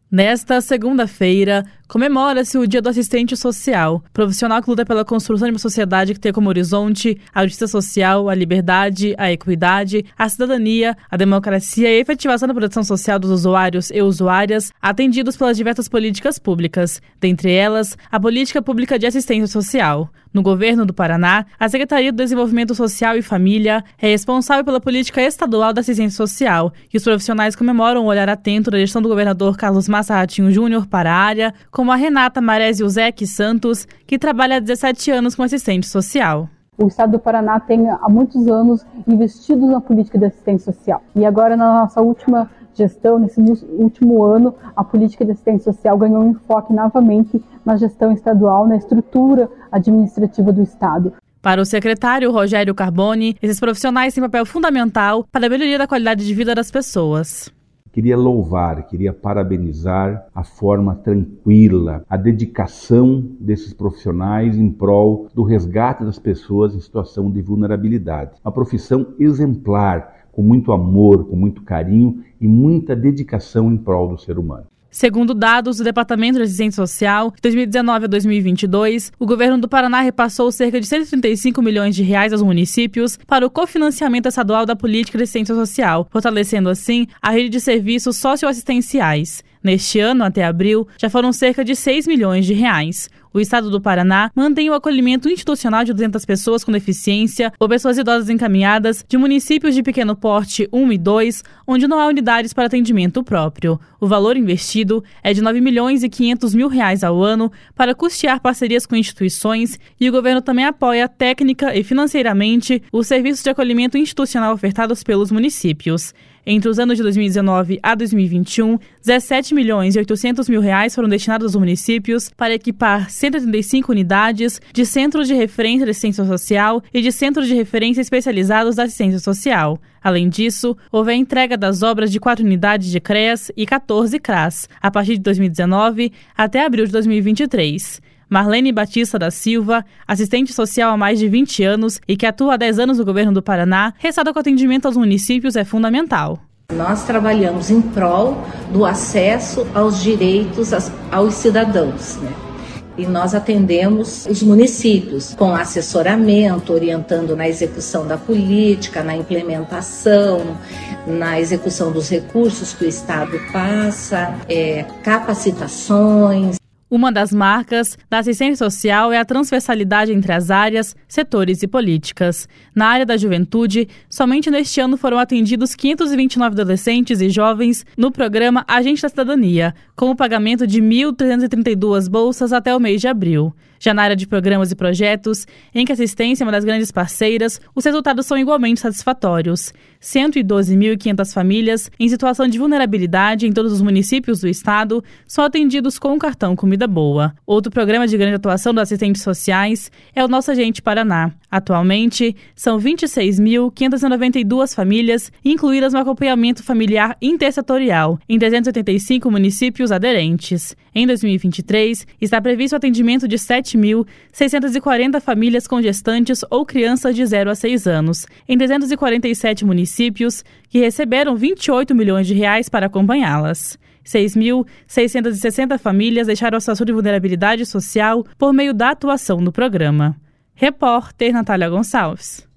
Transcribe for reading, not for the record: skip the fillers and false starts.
Nesta segunda-feira, comemora-se o Dia do Assistente Social, profissional que luta pela construção de uma sociedade que tenha como horizonte a justiça social, a liberdade, a equidade, a cidadania, a democracia e a efetivação da proteção social dos usuários e usuárias atendidos pelas diversas políticas públicas, dentre elas, a Política Pública de Assistência Social. No governo do Paraná, a Secretaria do Desenvolvimento Social e Família é responsável pela política estadual da assistência social e os profissionais comemoram o olhar atento da gestão do governador Carlos Massa Ratinho Júnior para a área, como a Renata Maresi Uzek Santos, que trabalha há 17 anos como assistente social. O estado do Paraná tem há muitos anos investido na política de assistência social. E agora, na nossa última gestão, nesse último ano, a política de assistência social ganhou um enfoque novamente na gestão estadual, na estrutura administrativa do estado. Para o secretário Rogério Carboni, esses profissionais têm papel fundamental para a melhoria da qualidade de vida das pessoas. Queria louvar, queria parabenizar a forma tranquila, a dedicação desses profissionais em prol do resgate das pessoas em situação de vulnerabilidade. Uma profissão exemplar, com muito amor, com muito carinho e muita dedicação em prol do ser humano. Segundo dados do Departamento de Assistência Social, de 2019 a 2022, o governo do Paraná repassou cerca de R$ 135 milhões aos municípios para o cofinanciamento estadual da política de assistência social, fortalecendo assim a rede de serviços socioassistenciais. Neste ano, até abril, já foram cerca de R$ 6 milhões. O estado do Paraná mantém o acolhimento institucional de 200 pessoas com deficiência ou pessoas idosas encaminhadas de municípios de pequeno porte 1 e 2, onde não há unidades para atendimento próprio. O valor investido é de R$ 9.500.000 ao ano para custear parcerias com instituições e o governo também apoia técnica e financeiramente os serviços de acolhimento institucional ofertados pelos municípios. Entre os anos de 2019 a 2021, R$ 17.800.000 foram destinados aos municípios para equipar 135 unidades de centros de referência de assistência social e de centros de referência especializados da assistência social. Além disso, houve a entrega das obras de 4 unidades de CREAS e 14 CRAS, a partir de 2019 até abril de 2023. Marlene Batista da Silva, assistente social há mais de 20 anos e que atua há 10 anos no governo do Paraná, ressalta que o atendimento aos municípios é fundamental. Nós trabalhamos em prol do acesso aos direitos aos cidadãos, né? E nós atendemos os municípios com assessoramento, orientando na execução da política, na implementação, na execução dos recursos que o Estado passa, capacitações. Uma das marcas da assistência social é a transversalidade entre as áreas, setores e políticas. Na área da juventude, somente neste ano foram atendidos 529 adolescentes e jovens no programa Agente da Cidadania, com o pagamento de 1.332 bolsas até o mês de abril. Já na área de programas e projetos, em que a assistência é uma das grandes parceiras, os resultados são igualmente satisfatórios. 112.500 famílias em situação de vulnerabilidade em todos os municípios do estado são atendidos com o cartão Comida Boa. Outro programa de grande atuação dos assistentes sociais é o Nossa Gente Paraná. Atualmente, são 26.592 famílias incluídas no acompanhamento familiar intersetorial em 385 municípios aderentes. Em 2023, está previsto o atendimento de 7.640 famílias com gestantes ou crianças de 0 a 6 anos, em 347 municípios que receberam R$ 28 milhões para acompanhá-las. 6.660 famílias deixaram a situação de vulnerabilidade social por meio da atuação no programa. Repórter Natália Gonçalves.